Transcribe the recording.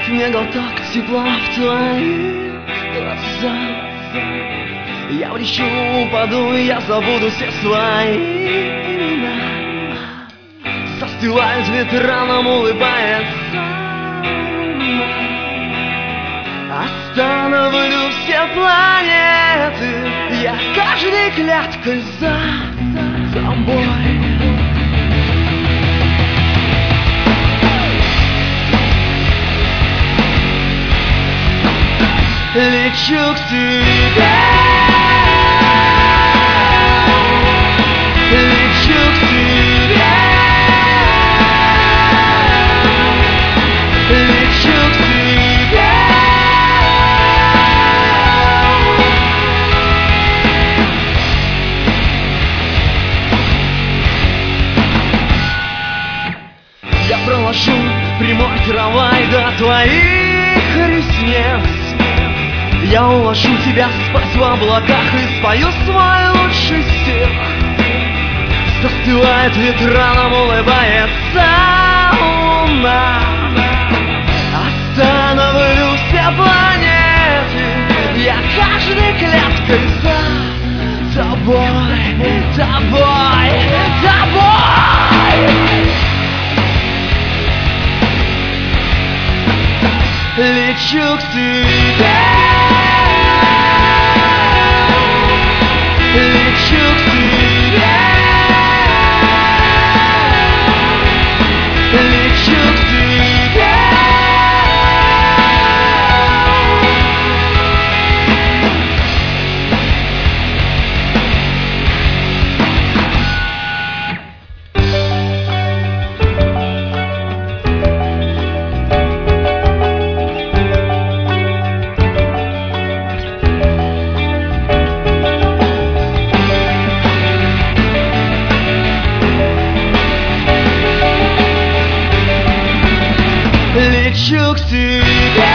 мне глоток тепла в твоих глазах. Я улечу, упаду, я забуду все свои имена. Застывает ветра, нам улыбается луна. Остановлю все планеты, я каждой клеткой за тобой. Лечу к тебе, лечу к тебе, лечу к тебе. Я проложу прямой трамвай до твоих ресниц. Я уложу тебя спать в облаках и спою свой лучший стих. Застывает ветра, нам улыбается луна. Остановлю все планеты, я каждой клеткой за тобой, тобой, тобой. Лечу к тебе, лечу к тебе, лечу к тебе. Лечу к тебе,